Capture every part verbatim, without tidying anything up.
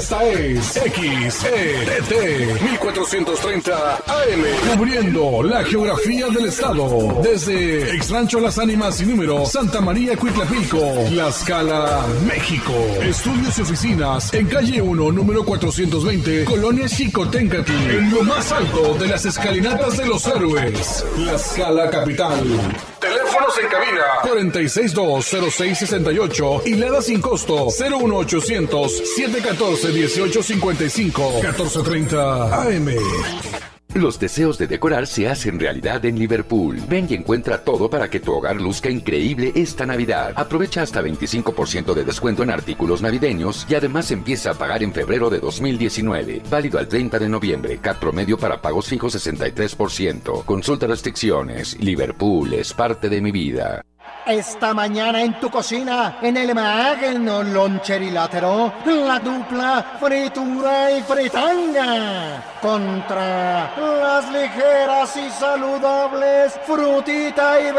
Esta es X E T T mil cuatrocientos treinta A M, cubriendo la geografía del estado. Desde Ex Rancho Las Ánimas y Número, Santa María, Cuitlapilco, Tlaxcala, México. Estudios y oficinas en calle uno, número cuatrocientos veinte, Colonia Xicoténcatl, en lo más alto de las escalinatas de los héroes. Tlaxcala capital. Teléfonos en cabina cuarenta y seis dos cero seis sesenta y ocho y Lada sin costo cero uno ochocientos siete catorce dieciocho cincuenta y cinco catorce treinta A M. Los deseos de decorar se hacen realidad en Liverpool. Ven y encuentra todo para que tu hogar luzca increíble esta Navidad. Aprovecha hasta veinticinco por ciento de descuento en artículos navideños y además empieza a pagar en febrero de dos mil diecinueve. Válido al treinta de noviembre. C A T promedio para pagos fijos sesenta y tres por ciento. Consulta restricciones. Liverpool es parte de mi vida. Esta mañana en tu cocina, en el magno loncherilátero, la dupla fritura y fritanga contra las ligeras y saludables frutita y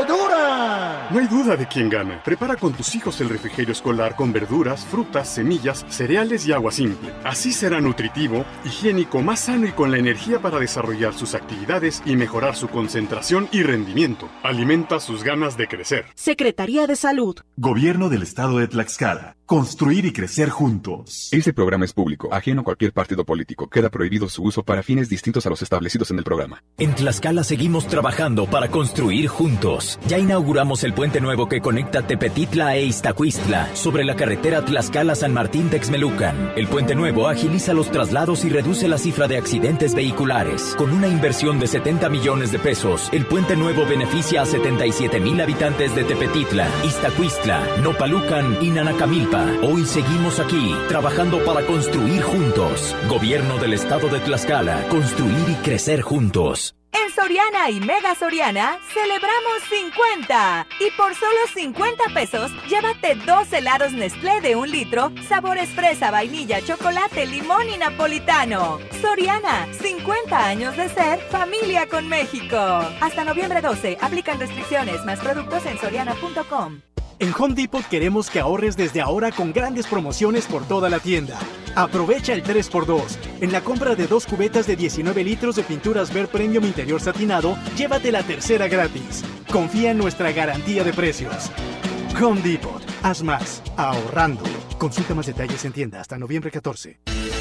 verdura. No hay duda de quién gana. Prepara con tus hijos el refrigerio escolar con verduras, frutas, semillas, cereales y agua simple. Así será nutritivo, higiénico, más sano y con la energía para desarrollar sus actividades y mejorar su concentración y rendimiento. Alimenta sus ganas de crecer. Secretaría de Salud. Gobierno del Estado de Tlaxcala. Construir y crecer juntos. Este programa es público, ajeno a cualquier partido político. Queda prohibido su uso para fines distintos a los establecidos en el programa. En Tlaxcala seguimos trabajando para construir juntos. Ya inauguramos el puente nuevo que conecta Tepetitla e Iztacuistla sobre la carretera Tlaxcala-San Martín-Texmelucan. El puente nuevo agiliza los traslados y reduce la cifra de accidentes vehiculares. Con una inversión de setenta millones de pesos, el puente nuevo beneficia a setenta y siete mil habitantes de Tepetitla, Iztacuistla, Nopalucan y Nanacamilpa. Hoy seguimos aquí, trabajando para construir juntos. Gobierno del Estado de Tlaxcala, construir y crecer juntos. En Soriana y Mega Soriana celebramos cincuenta y por solo cincuenta pesos llévate dos helados Nestlé de un litro, sabores fresa, vainilla, chocolate, limón y napolitano. Soriana, cincuenta años de ser familia con México. Hasta noviembre doce, aplican restricciones, más productos en soriana punto com. En Home Depot queremos que ahorres desde ahora con grandes promociones por toda la tienda. Aprovecha el tres por dos. En la compra de dos cubetas de diecinueve litros de pinturas Ver Premium Interior Satinado, llévate la tercera gratis. Confía en nuestra garantía de precios. Home Depot. Haz más, ahorrando. Consulta más detalles en tienda hasta noviembre catorce.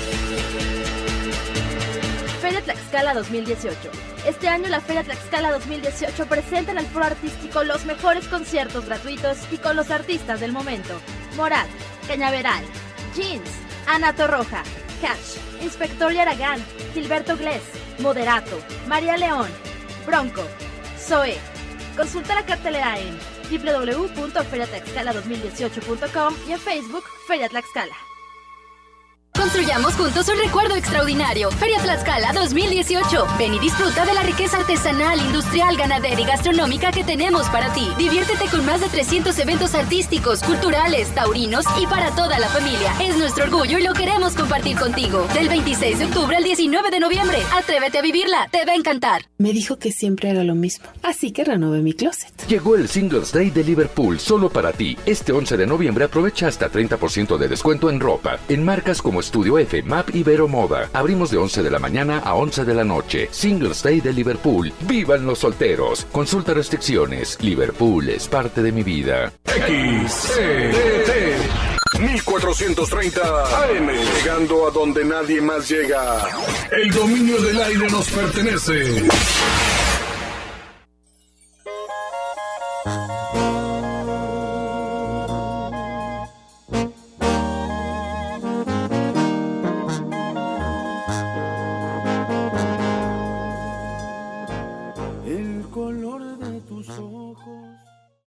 Feria Tlaxcala dos mil dieciocho. Este año la Feria Tlaxcala dos mil dieciocho presenta en el foro artístico los mejores conciertos gratuitos y con los artistas del momento. Morat, Cañaveral, Jeans, Ana Torroja, Cash, Inspector Yaragán, Gilberto Glés, Moderato, María León, Bronco, Zoe. Consulta la cartelera en doble u doble u doble u punto feria tlaxcala dos mil dieciocho punto com y en Facebook Feria Tlaxcala. Construyamos juntos un recuerdo extraordinario. Feria Tlaxcala dos mil dieciocho. Ven y disfruta de la riqueza artesanal, industrial, ganadera y gastronómica que tenemos para ti. Diviértete con más de trescientos eventos artísticos, culturales, taurinos y para toda la familia. Es nuestro orgullo y lo queremos compartir contigo. Del veintiséis de octubre al diecinueve de noviembre. Atrévete a vivirla, te va a encantar. Me dijo que siempre haga lo mismo, así que renové mi closet. Llegó el Singles Day de Liverpool solo para ti. Este once de noviembre aprovecha hasta treinta por ciento de descuento en ropa, en marcas como Estudio F, Map y Vero Moda. Abrimos de once de la mañana a once de la noche. Singles Day de Liverpool. ¡Vivan los solteros! Consulta restricciones. Liverpool es parte de mi vida. X E T T mil cuatrocientos treinta A M, llegando a donde nadie más llega. El dominio del aire nos pertenece.